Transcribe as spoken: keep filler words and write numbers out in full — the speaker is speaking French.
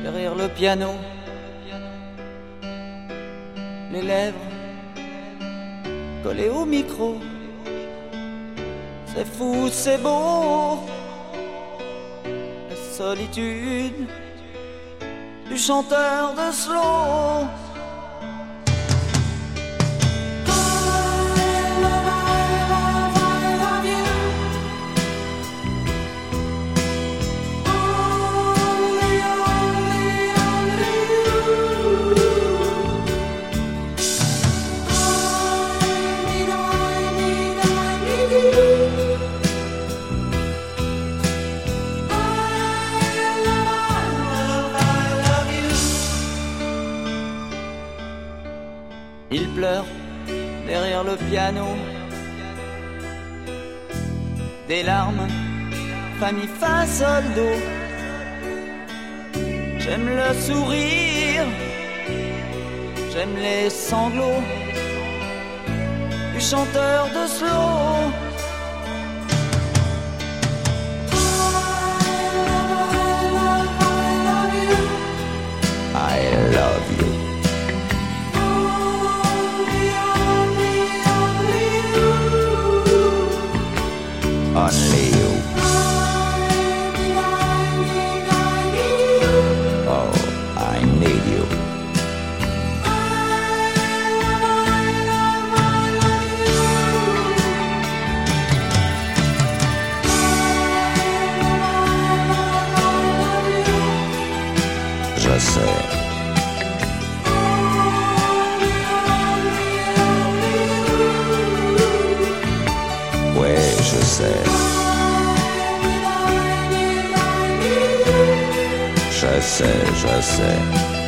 derrière le piano, les lèvres collées au micro. C'est fou, c'est beau, la solitude du chanteur de slow. Il pleure derrière le piano, des larmes, fa mi fa sol do. J'aime le sourire, j'aime les sanglots du chanteur de slow. I love you. Only you. Oh, I need you. Je sais. Ouais, je sais. Je sais, je sais.